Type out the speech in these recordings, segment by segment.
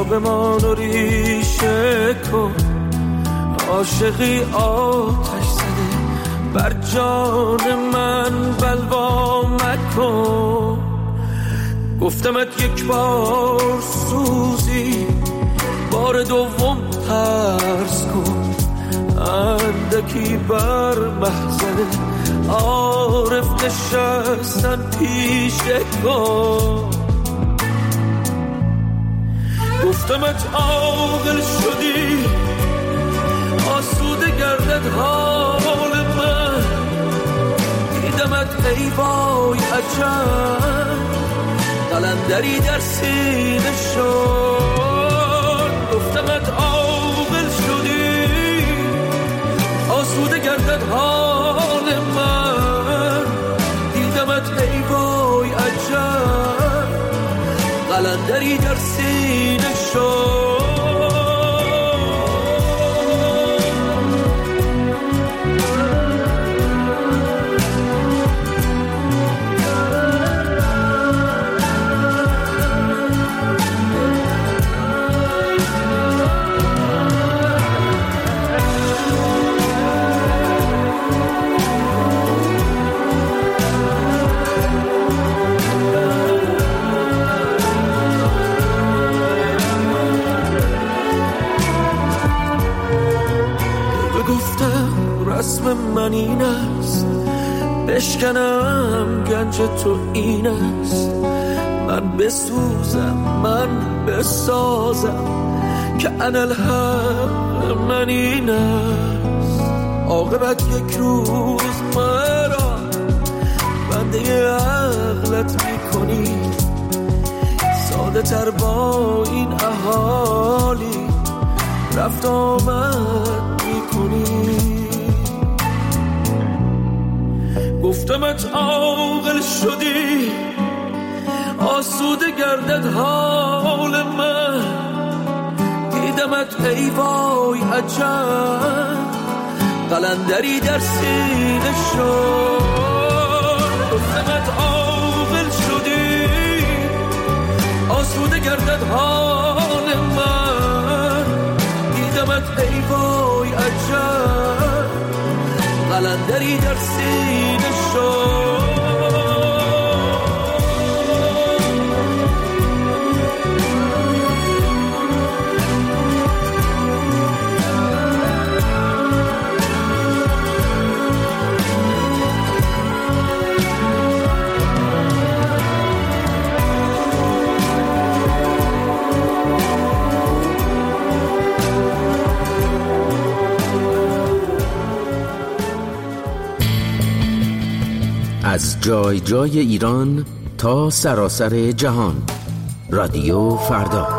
بمان و ریشه کن، عاشقی آتش زده بر جان من بلوا مکن. گفتمت یک بار سوزی، بار دوم ترس کن، اندکی بر محضر عارف نشستن پیشه کن. گفتمت عاقل شدی، آسوده گردد حال من، دیدمت ای وای عجب، قلندری در سینه شد. گفتمت عاقل شدی، آسوده گردد حال من، دیدمت ای وای عجب، قلندری در سینه شد. رسم من این است، بشکنم گنج تو این است، من بسوزم من بسازم که انالحق من این است. عاقبت یک روز مرا بنده عقلت میکنی، ساده تر با این احالی رفت آمد میکنی. گفتمت عاقل شدی، آسوده گردد حال من، دیدمت ای وای عجب، قلندری در سینه شد. گفتمت عاقل شدی، آسوده گردد حال من، دیدمت ای وای عجب، قلندری در سینه شد. از جای جای ایران تا سراسر جهان، رادیو فردا.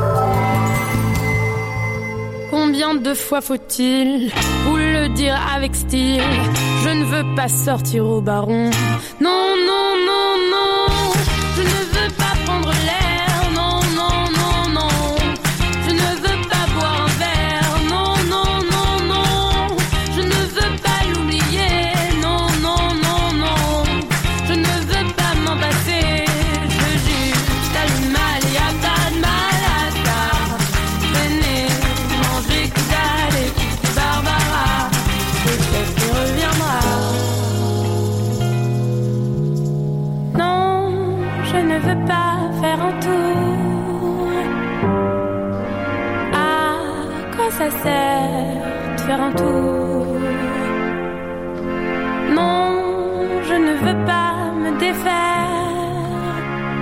Combien de fois faut-il vous le dire avec style? Je ne veux pas sortir au baron. Non, non, non, non. Je ne veux pas prendre l'air. Non, non, non, non. Je ne veux pas boire un verre. Non, non, non, non. Je ne veux pas l'oublier. Non, non, non, non. Je ne veux pas m'en passer. Je veux juste aller mal. Y a pas de mal à ça. Venez manger que d'aller. Barbara, peut-être qu'il reviendra. Non, je ne veux pas faire un tour. À quoi ça sert de faire un tour? Non, je ne veux pas me défaire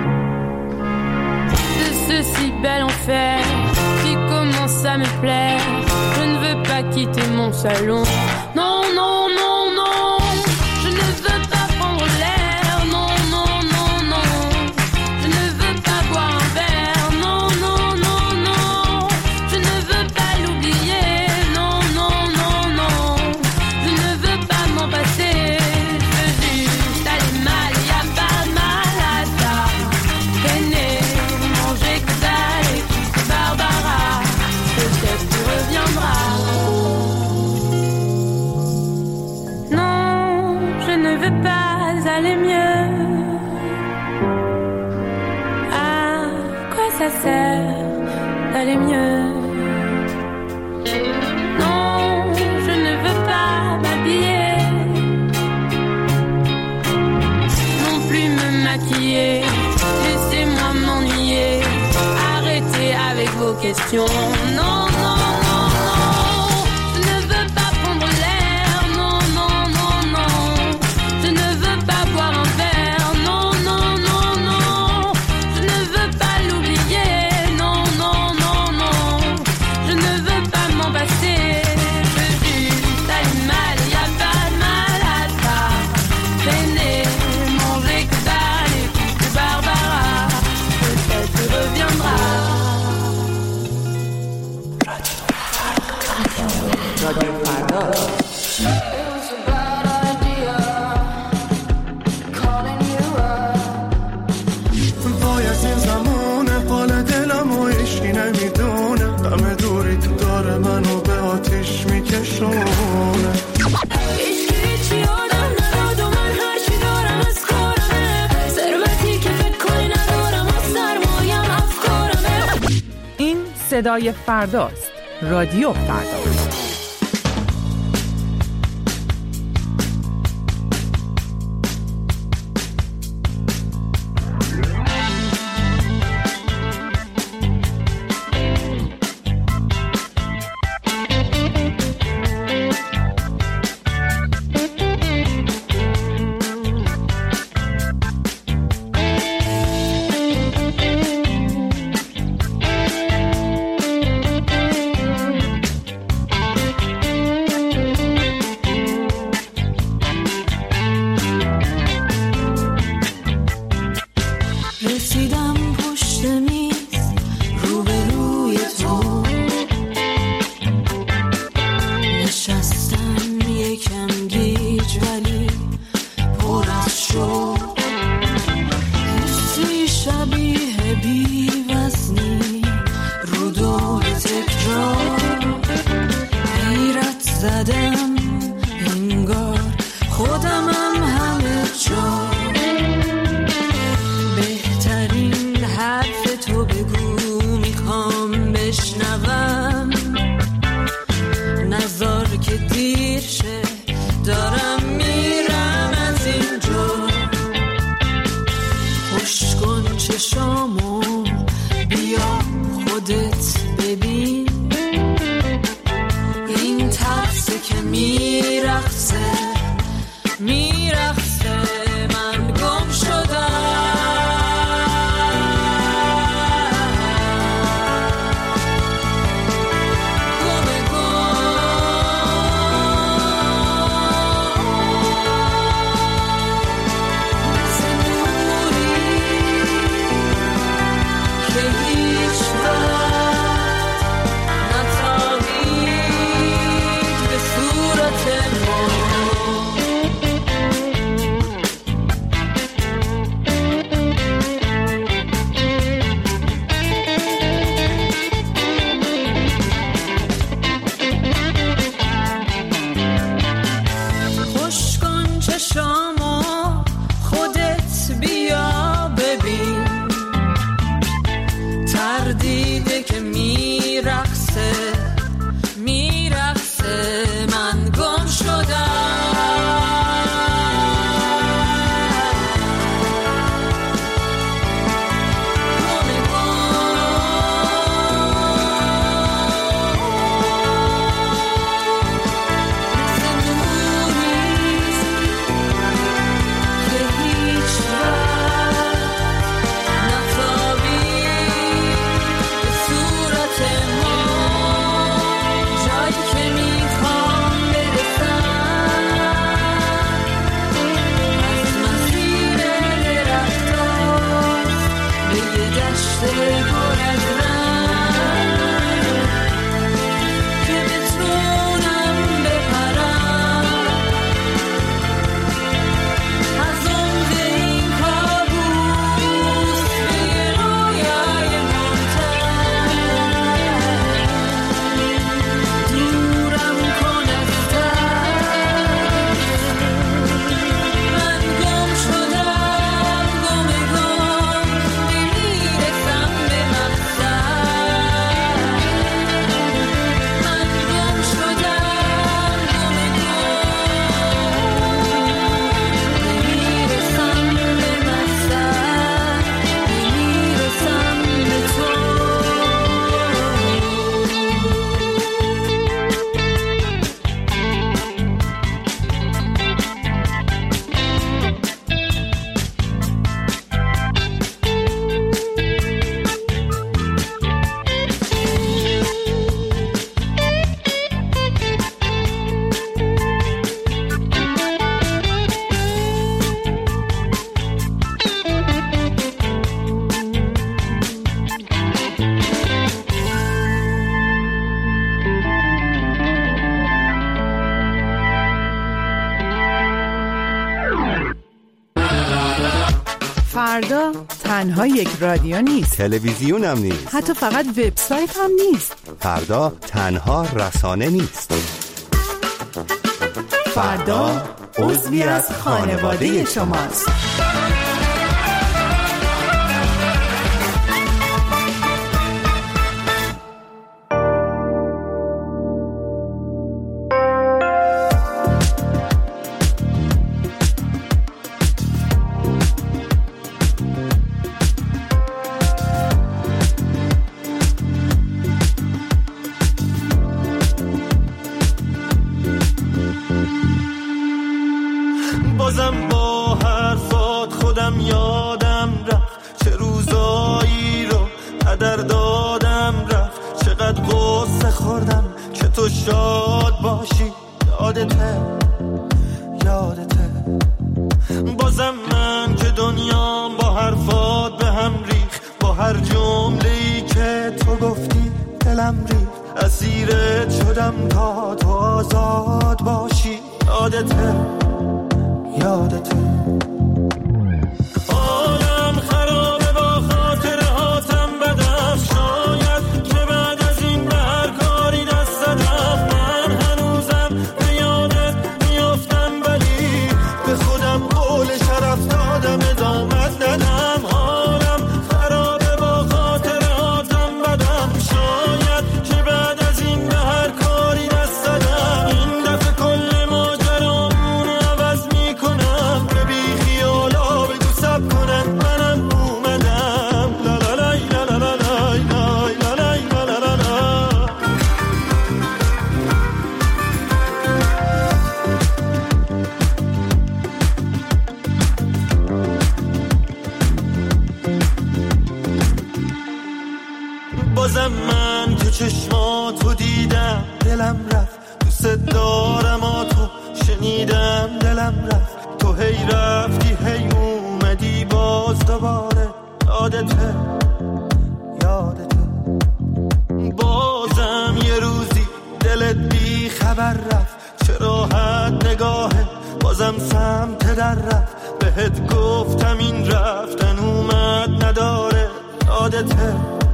de ce si bel enfer qui commence à me plaire. Je ne veux pas quitter mon salon. Non, non, non, non. Je ne veux pas prendre l'air. Non, non, non, non. Je ne veux pas boire un verre. Non, non, non, non. Je ne veux pas l'oublier. Non, non, non, non. Je ne veux pas m'en passer. Je veux juste aller mal. Y a pas de mal à ça. Venez manger que d'aller. Barbara, peut-être tu reviendras. aller mieux. Non, je ne veux pas m'habiller, non plus me maquiller. Laissez-moi m'ennuyer, arrêtez avec vos questions. Non, non, non, non, je ne veux pas prendre l'air. Non, non, non, non, je ne veux pas boire un verre. Non, non, non, non, je ne veux pas l'oublier. Non, non, non, non, je ne veux pas m'en passer. Je veux juste aller mal, y a pas de mal à ça. Traîner, manger que dalle et puis de Barbara. Peut-être tu reviendras. رادیو فردا. وای از این زمونه حال دلم و عشقی نمیدونه همه دوری تو داره منو به آتیش میکشونه هیچی آدم نداد و من هرچی دارم از کارمه ثروتی که فکر کنی ندارم و سرمایم افکارمه. این صدای فرداست. رادیو فردا. فردا تنها یک رادیو نیست، تلویزیون هم نیست، حتی فقط وبسایت هم نیست. فردا تنها رسانه نیست. فردا عضوی از خانواده شماست. بازم با حرفات خودم یادم رفت، چه روزایی رو هدر دادم رفت، چقدر غصه خوردم که تو شاد باشی. یادته بازم من که دنیام با حرفات به هم ریخ، با هر جمله‌ای که تو گفتی دلم ریخ، اسیرت شدم تا تو آزاد باشی. یادته عالم خرابه با خاطره هاتم بدم، شاید که بعد از این به هر کاری دست زدم، من هنوزم به یادت میافتم ولی به خودم قول شرف دادم ادامت ندم. عالم خرابه با خاطره هاتم بدم، شاید که بعد از این به هر کاری دست زدم، این دفعه کل ماجرامون عوض میکنم، به بی خیالا بگو سب کنن منم اومدم. لا لا لای لا لا لا لای لای لا لای لا لا لا لا. بازم من که چشماتو دیدم دلم رفت، دوست دارم تو شنیدم دلم رفت، تو هی رفتی هی اومدی باز دوباره. یادته بازم یه روزی دلت بی خبر رفت، چه راحت نگاهه بازم سمت در رفت، بهت گفتم این رفتن اومد نداره. یادته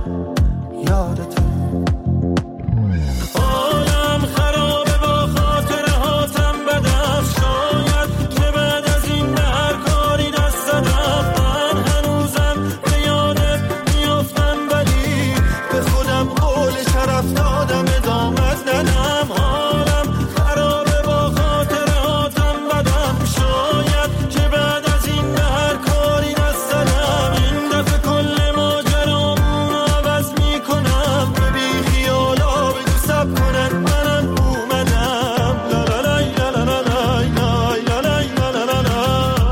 عالم خرابه با خاطره هاتم بدم، شاید که بعد از این به هر کاری دست زدم، من هنوزم به یادت میافتم ولی به خودم قول شرف دادم ادامت ندم. عالم خرابه با خاطره هاتم بدم، شاید که بعد از این به هر کاری دست زدم، این دفعه کل ماجرامون عوض میکنم، به بی خیالا بگو سب کنن منم اومدم. لا لا لای لا لا لا لای لای لا لای لا لا لا لا.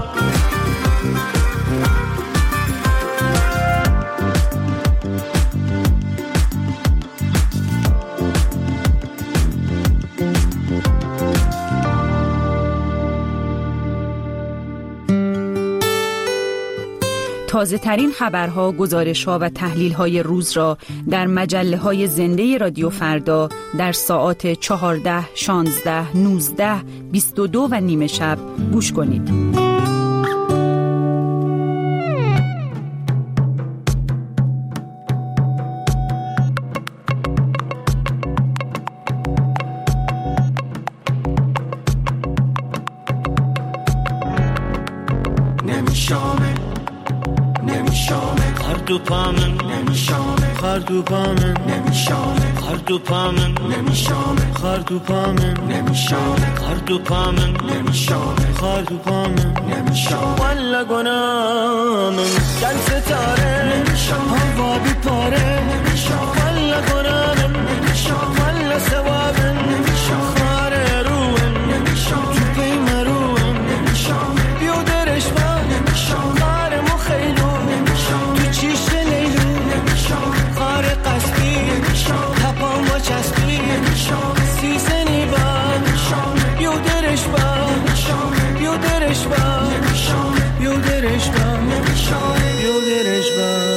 تازه ترین خبرها، گزارش‌ها و تحلیل‌های روز را در مجله‌های زنده رادیو فردا در ساعات 14، 16، 19، 22 و نیم شب گوش کنید. خردو پامن نمیشامه، خردو پامن نمیشامه، خردو پامن نمیشامه، خردو پامن نمیشامه، خردو پامن نمیشامه، خردو پامن نمیشامه. والا گنامن گل ستاره نمیشامه، هوا بی پاره نمیشامه، والا گنامن نمیشامه، والا ثوابن نمیشامه، خاره روحن نمیشامه، تو پیم روحن نمیشامه، بیودرش با نمیشامه، خاره مخیلو نمیشامه، تو چیش لیلو نمیشامه، خاره قصبی نمیشامه، تپان با چسبی نمیشامه، سیزنی با نمیشامه، بیودرش با نمیشامه، بیودرش با نمیشامه، بیودرش با نمیشامه، بیودرش با.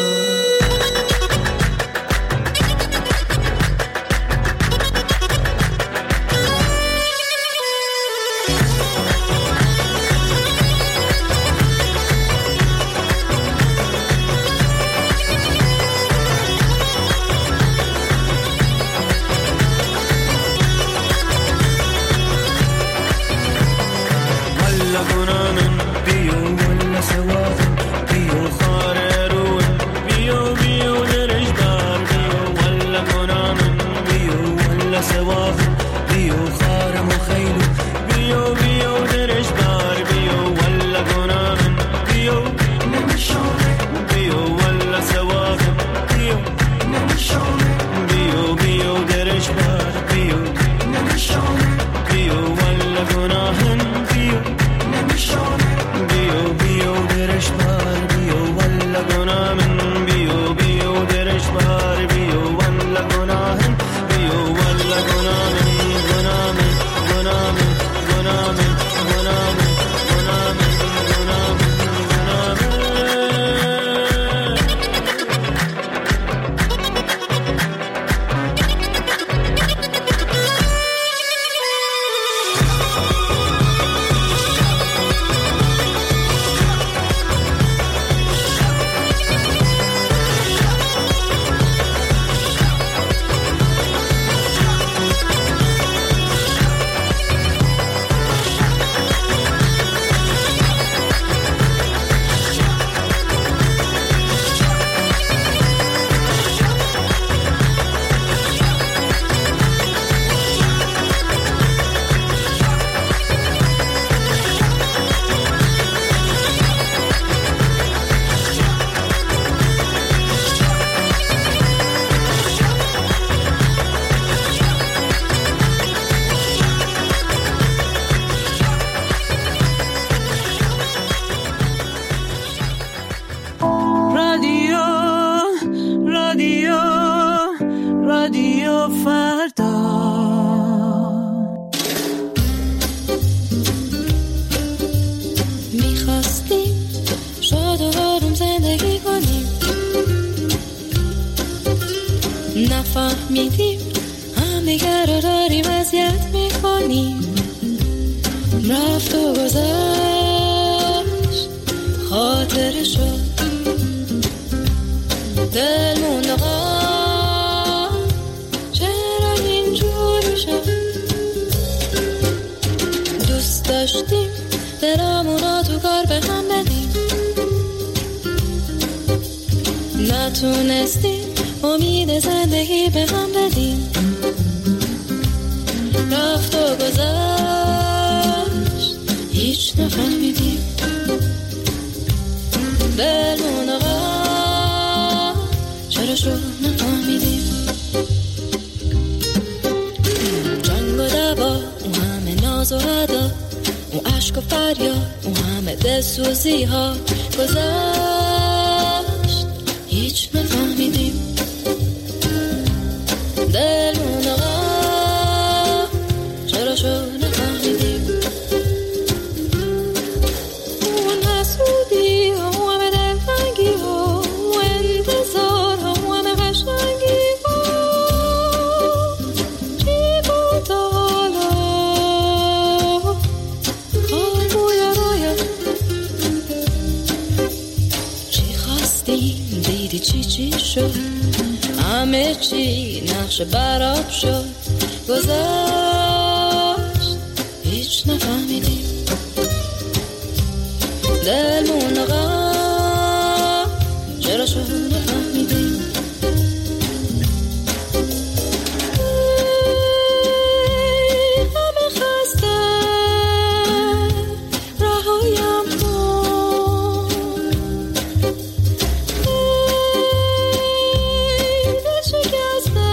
نفهمیدیم همدیگر رو داریم اذیت میکنیم. رفت و گذشت خاطرشو دل موندقا چرا اینجوری شد. دوست داشتیم دلمونو تو کار به هم بدیم، نتونستیم امید زندگی به هم بدیم. رفت و گذشت هیچ نفهمیدیم، دلمون آقا چرا شد نفهمیدیم. جنگ و دعوا، اون همه ناز و ادا، اون عشق و فریاد، اون همه دلسوزی ها گذشت هیچ نفهمیدیم. دلمون آقا چرا شد نفهمیدیم. اون حسودی ها، اون همه دلتنگی ها، اون انتظار ها، اون همه قشنگی ها، چی بود تا حالا خواب و یرایا. چی خواستیم دیدی چی شد، همه چی نقش براب شد گذشت هیچ نفهمیدیم. دلمون آقا چرا شد نفهمیدیم. همه خسته رهایم کن، دل شکسته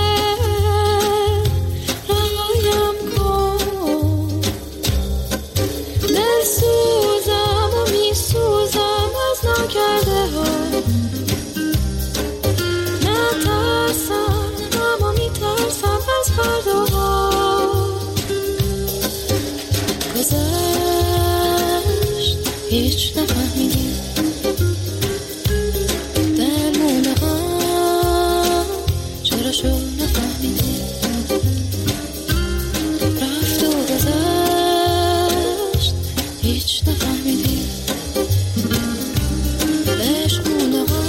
رهایم کن. دل سوزم و می سوزم از ناکرده ها، نترسم اما می ترسم از فرداها. گذشت هیچ نفهمیدیم. دلمون آقا چرا شد نفهمیدیم. رفت و گذشت هیچ نفهمیدیم. عشقمون آقا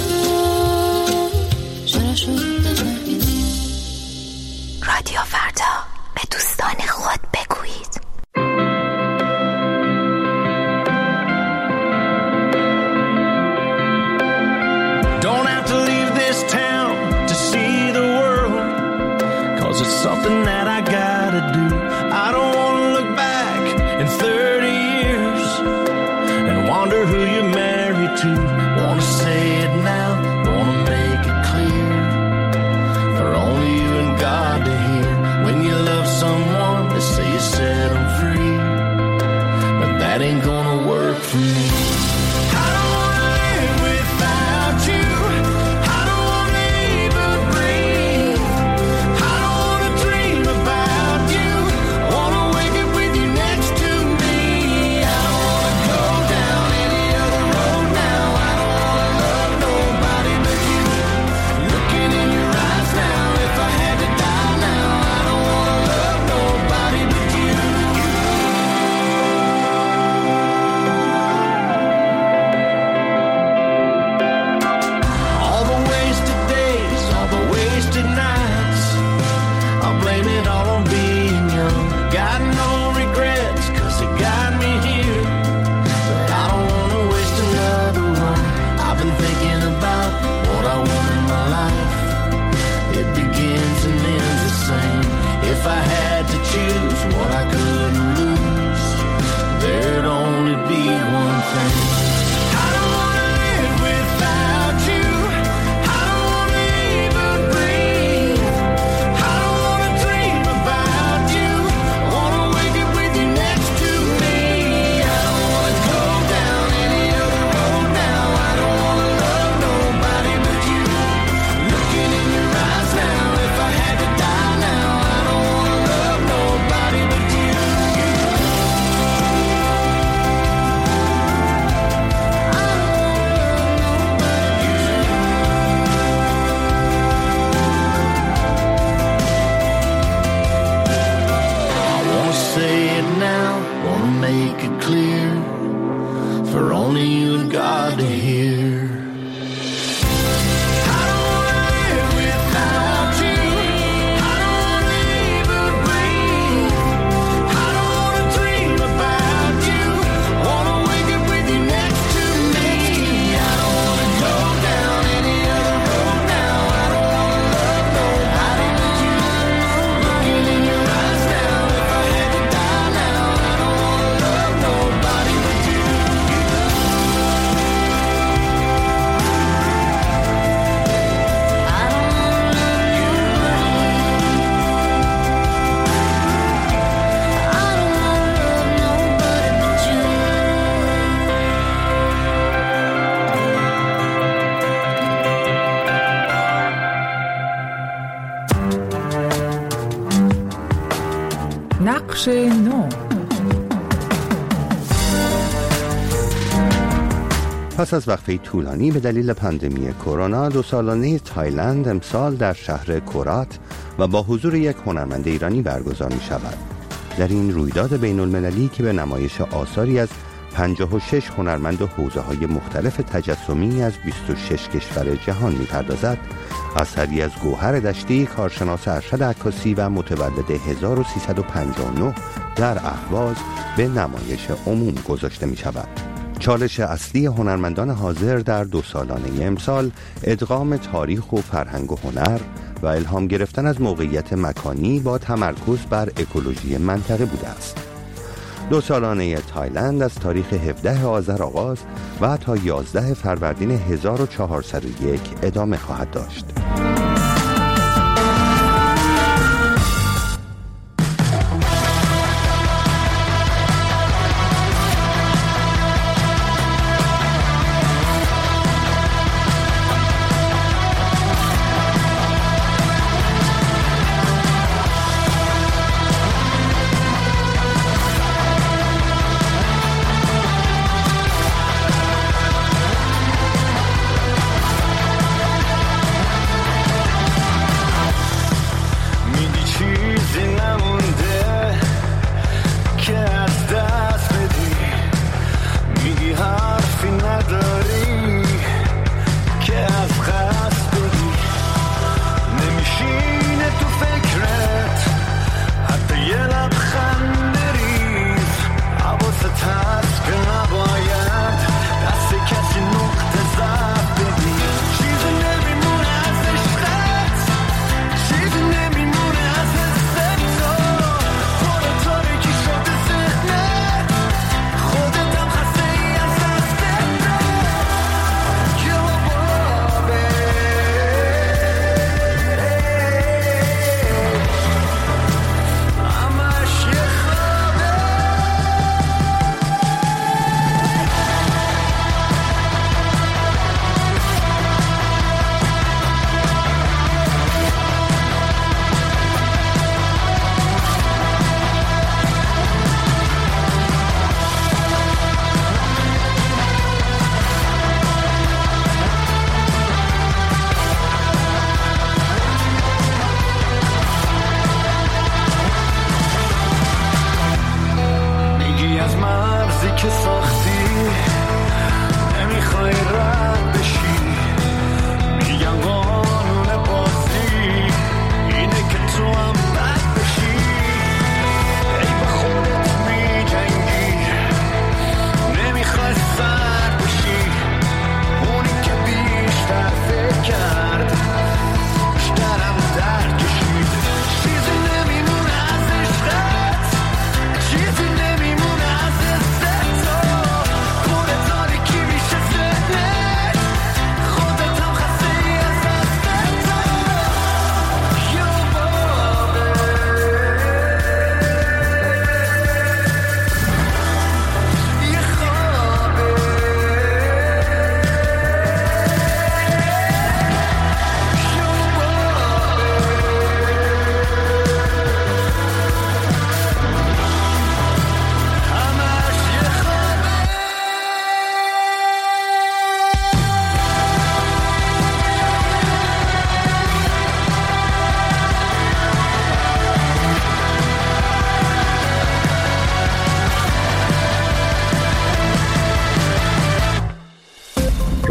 چرا شد نفهمیدیم. رادیو فردا، به دوستان خود بگویید. Don't have to leave this town to see the world, 'cause it's something that I gotta do. I don't wanna look back in 30 years and wonder who you're married to. Wanna say it now, wanna make it clear, for only you and God to hear. When you love someone, they say you set them free, but that ain't gonna work for me. I don't wanna live without you. I don't wanna even breathe. I don't wanna dream about you. I wanna wake up with you next to me. I don't wanna go down any other road now. I make it clear for only you and God to hear. I don't wanna live without you. I don't wanna even breathe. I don't wanna dream about you. Wanna wake up with you next to me. I don't wanna go down any other road now. I don't wanna love nobody but you. Looking in your eyes now, if I had to die now, I don't wanna love nobody but you. نقش نو. پس از وقفه طولانی به دلیل پاندمی کرونا، 2 سالانه تایلند امسال در شهر کورات و با حضور یک هنرمند ایرانی برگزار می شود. در این رویداد بین المللی که به نمایش آثاری از 56 هنرمند و حوزه‌های مختلف تجسمی از 26 کشور جهان می پردازد، اثری از گوهر دشتی کارشناس ارشد عکاسی و متولد 1359 در اهواز به نمایش عموم گذاشته می شود. چالش اصلی هنرمندان حاضر در 2 سالانه امسال ادغام تاریخ و فرهنگ و هنر و الهام گرفتن از موقعیت مکانی با تمرکز بر اکولوژی منطقه بوده است. 2 سالانه تایلند از تاریخ 17 آذر آغاز و تا 11 فروردین 1401 ادامه خواهد داشت.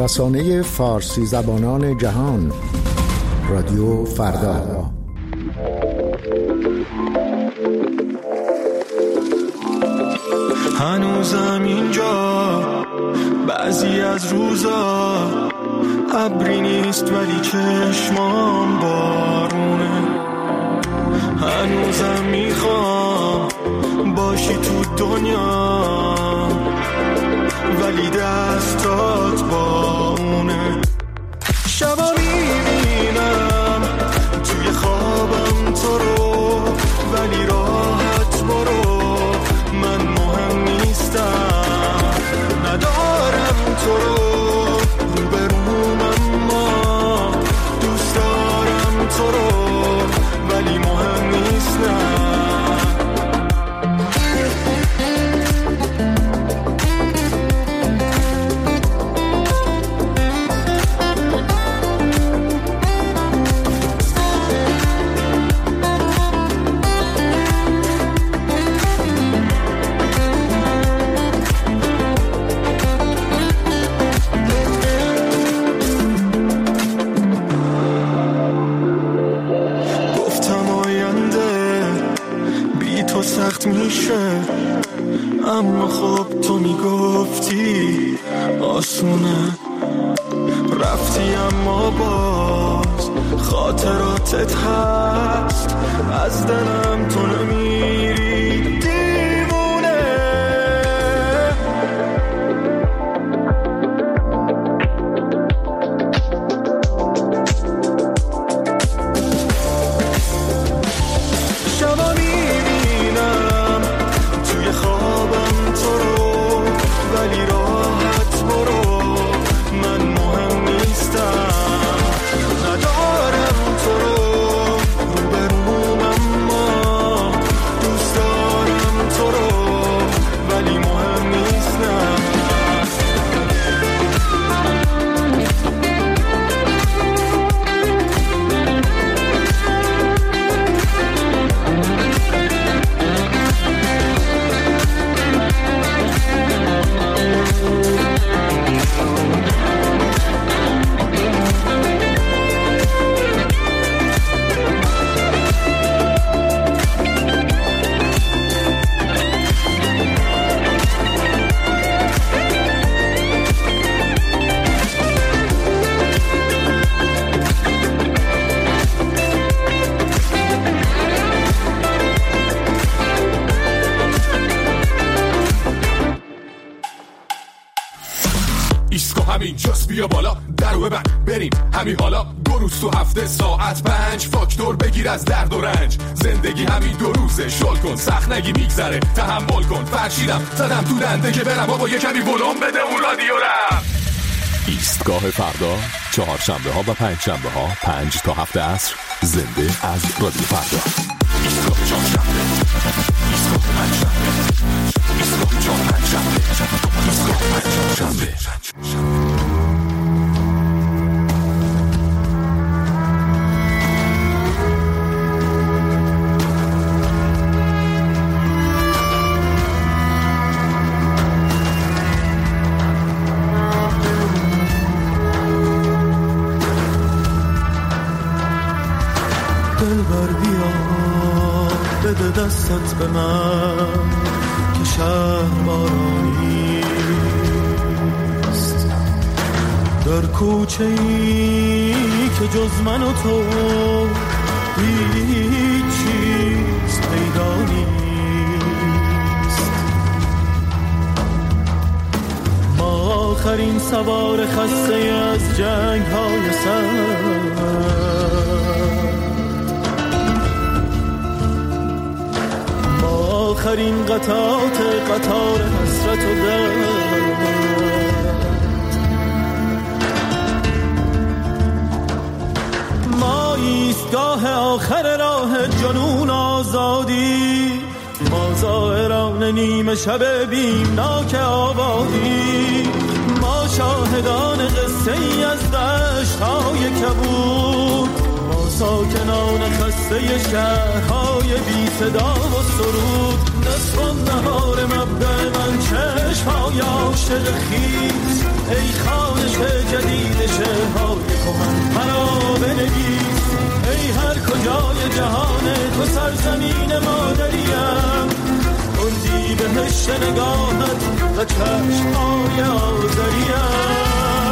رسانه فارسی زبانان جهان، رادیو فردا. هنوزم اینجا بعضی از روزا ابری نیست ولی چشمام بارونه. هنوزم میخوام باشی تو دنیا ولی دستات با اونه. شبا میبینم توی خوابم تو رو ولی راحت برو، من مهم نیستم، ندارم تو رو روبروم اما دوست دارم تو رو ولی مهم نیستم. میشه اما خب تو میگفتی آسونه، رفتی اما باز خاطراتت هست، از دلم تو نمیری دیوونه. شبا ولی راحت برو، من مهم نیستم، ندارم تو رو روبروم اما دوست دارم تو رو ولی مهم نیستم. اینجاست بیا بالا درو ببند بریم همین حالا، 2 روز تو هفته ساعت 5 فاکتور بگیر از درد و رنج. زندگی همین 2 روزه، شل کن سخت نگی میگذره، تحمل کن فرشیدم زدم تو دنده که برم بابا یه کمی ولوم بده اون رادیو رم. ایستگاه فردا، 4 شنبه ها و 5 شنبه ها 5 تا 7 عصر زنده از رادیو فردا. ایستگاه 4 شنبه، ایستگاه 5 شنبه، ایستگاه 4 5 شنبه، ایستگاه 5 شنبه. دلبر بیا بده دستت به من که شهر بارانیست، در کوچه ای که جز من و تو هیچ چیز پیدا نیست. ما آخرین سوار خسته از جنگ های سر، آخرین قطار حسرت و درد. ما ایستگاه آخر راه جنون آزادی، ما زائران نیمه شب بیمناک آبادی، ما شاهدان قصه ای از دشت‌های کبود، ما ساکنان خسته شهرهای بی صدا و سرود. نصف نهار مبدأ من چشم‌های آشنا عاشق خیز ای خوانش جدید شعرهای کهن مرا بنویس ای هر کجای جهان تو سرزمین مادریم اردی بهشت نگاهت و چشمهای آذریم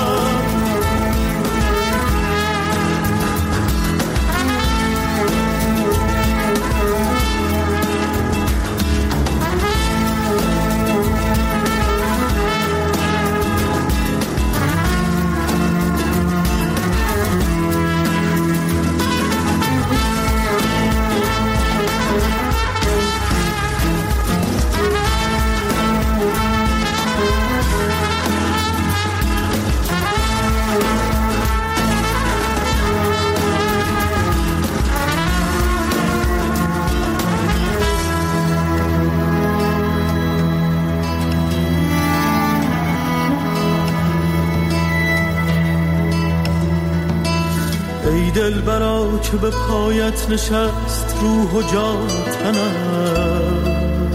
دل برا که به پایت نشست روح و جان تنم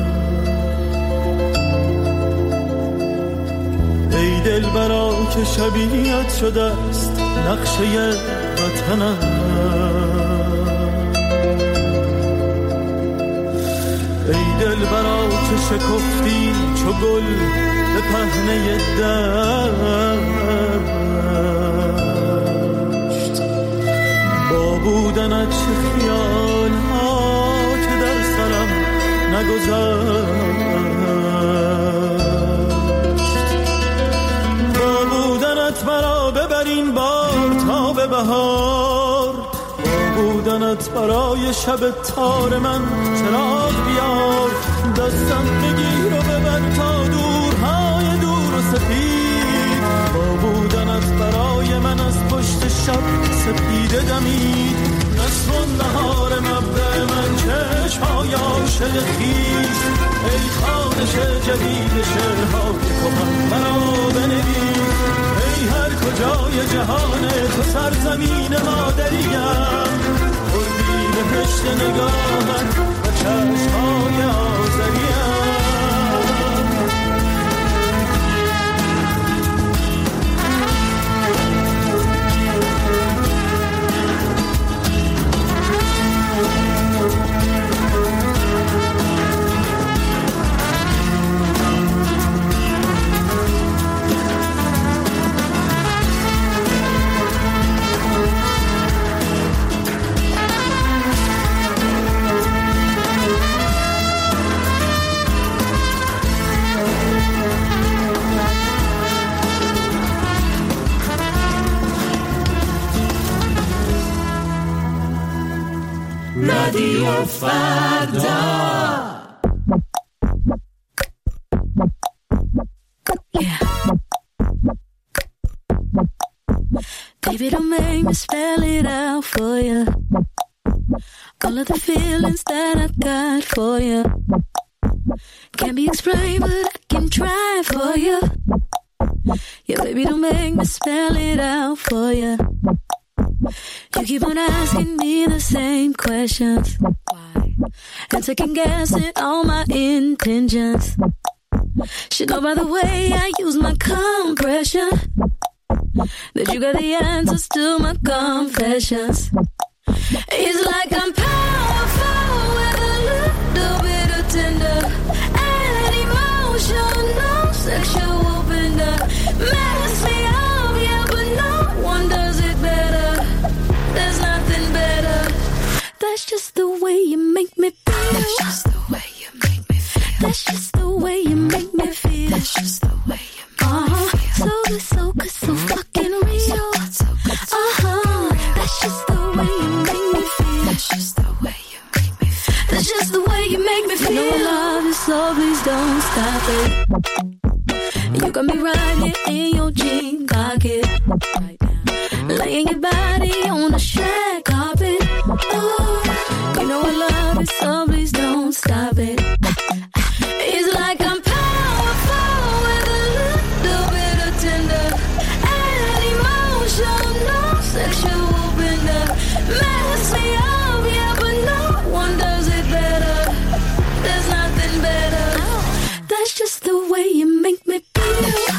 ای دل برا که شبیهت شده است نقشه وطنم ای دل برا که شکفتی چو گل به پهنه دشت بودنت چه خیال ها که در سرم نگذشت با بودنت مرا ببرین بار تا به بهار با بودنت برای شب تار من چراغ بیار دستم بگیر و ببر تا دورهای دور و سپید با بودنت برای من از پشت شب سپیده دمید نسون نهار مبدع من چشمهای عاشق خیز ای خوانش جدید شعرهای کهن مرا بنویس ای هر کجای جهان تو سرزمین مادریم اردی بهشت نگاهت و چشمهای آذریم رادیو فردا Baby, don't make me spell it out for you. All of the feelings that I got for you can't be explained, but I can try for you. Yeah, baby, don't make me spell it out for you. You keep on asking me the same questions. Why? And second guessing all my intentions. Should know by the way I use my compression that you got the answers to my confessions. It's like I'm powerful with a little bit of tender and emotional sexual bender. Mess me up, yeah, but no one does it better. There's nothing better. That's just the way you make me feel. That's just the way you make me feel. That's just the way you make me feel. That's just the way you make me feel. So good, so good, so fucking real. That's just the way you make me feel. That's just the way you make me feel. That's just the way you make me feel. You know I love you, so please don't stop it. You got me right here in your jean pocket, right now, laying your body on the shag carpet. Oh, you know I love it, so please don't stop it. It's like I'm powerful with a little bit of tender and emotional sexual bender. Mess me up, yeah, but no one does it better. There's nothing better. That's just the way you make me feel.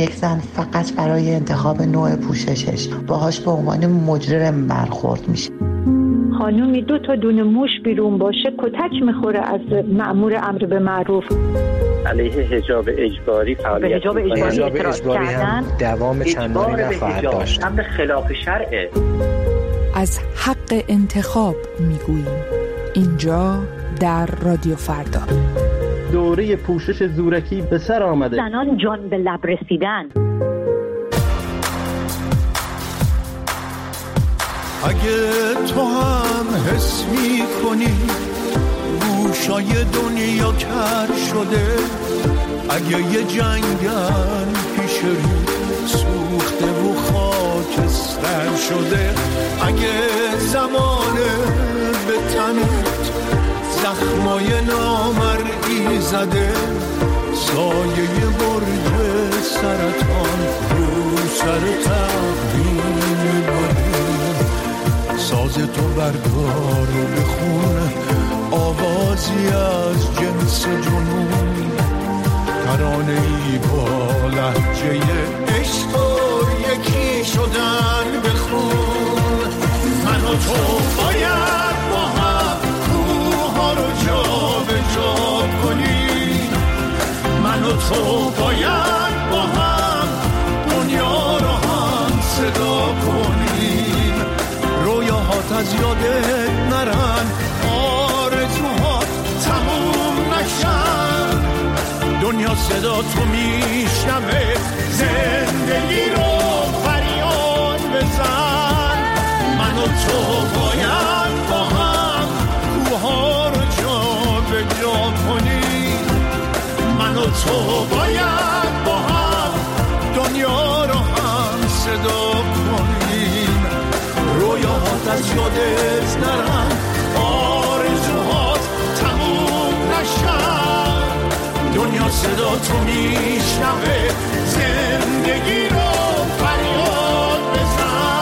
یک زن فقط برای انتخاب نوع پوششش باهاش به عنوان مجرم برخورد میشه. خانومی 2 تا دونه موش بیرون باشه کتک میخوره از مأمور امر به معروف. علیه حجاب اجباری فعالیت حجاب اجباری هم دوام چندانی نخواهد داشت. امر خلاف شرعه. از حق انتخاب میگوییم اینجا در رادیو فردا. دوره پوشش زورکی به سر آمده. زنان جان به لب رسیدن. اگه تو هم حس می کنی گوشای دنیا کر شده، اگه یه جنگل پیش رو سوخته و خاکستر شده، اگه زمانه به تنت زخمای نامرئی زده، سایه برج سرطان رو سر تقویم بده، ساز تو بردار و بخون آوازی از جنس جنون، ترانه ای با لهجه عشق و یکی شدن بخون. من و تو باید با هم کوها رو جا به جا کنیم، من و تو باید با هم دنیا رو هم صدا کنیم، رویاهات از یادت نرن، آرزوهات تموم نشن، دنیا صدا تو میشنوه، زندگی رو فریاد بزن. من و تو باید با هم کوها رو جا به جا کنیم، من و تو باید با هم دنیا رو هم صدا کنیم، رویاهات از یادت نرن، آرزوهات تموم نشن، دنیا صدا تو میشنوه، زندگی رو فریاد بزن.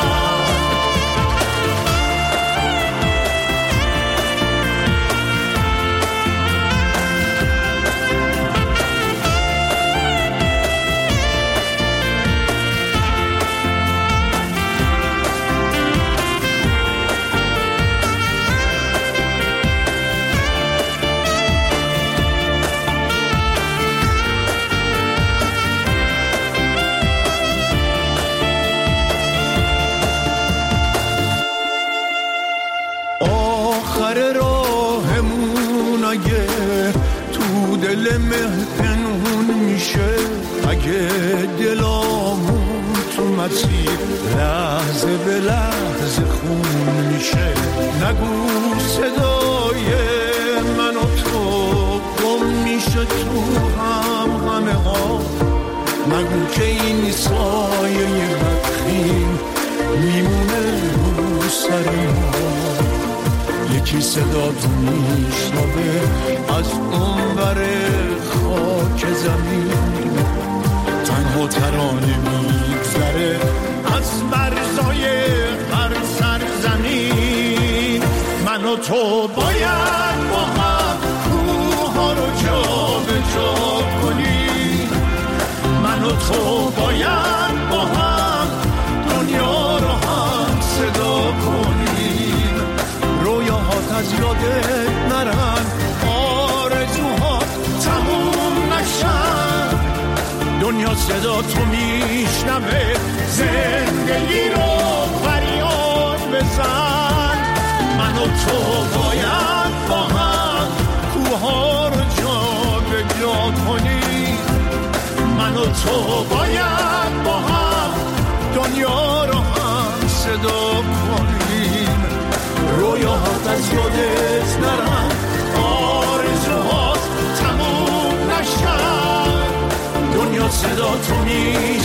آخر راهمون اگه تو دل مه پنهون میشه، اگه دلامون تو مسیر لحظه به لحظه خون میشه، نگو صدای من و تو گم میشه تو همه ها، نگو که این سایه بدخیم میمونه رو سر ما، یکی صدا تو میشنوه از اونور خاک زمین، تنها ترانه میگذره از مرزای هر سرزمین. من و تو باید با هم کوها رو جا به جا کنیم، من و تو باید با هم دنیا رو هم صدا کنیم، رویاهات از یادت نرن، آرزوهات تموم نشن، دنیا صدا تو میشنوه، زندگی رو فریاد بزن. من و تو باید با هم کوها رو جا به جا کنیم، من و تو باید با هم دنیا رو هم صدا کنیم، رویاهات از یادت نرن، آرزوهات تموم نشن، دنیا صدا تو میشنوه،